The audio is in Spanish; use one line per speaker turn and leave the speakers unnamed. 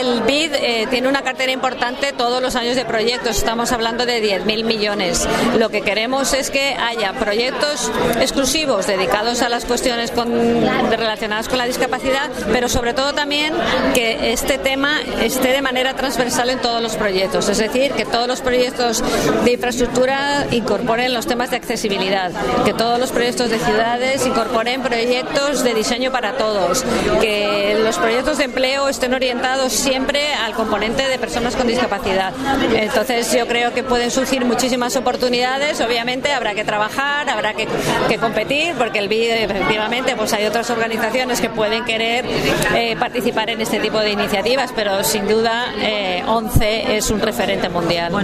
el BID tiene una cartera importante todos los años de proyectos, estamos hablando de 10.000 millones. Lo que queremos es que haya proyectos exclusivos dedicados a las cuestiones relacionadas con la discapacidad, pero sobre todo también que este tema esté de manera transversal en todos los proyectos, es decir, que todos los proyectos de infraestructura incorporen los temas de accesibilidad, que todos los proyectos de ciudades incorporen proyectos de diseño para todos, que los proyectos de empleo estén orientados siempre al componente de personas con discapacidad. Entonces yo creo que pueden surgir muchísimas oportunidades. Obviamente habrá que trabajar, habrá que competir, porque el BID efectivamente pues hay otras organizaciones que pueden querer participar en este tipo de iniciativas, pero sin duda ONCE es un referente mundial.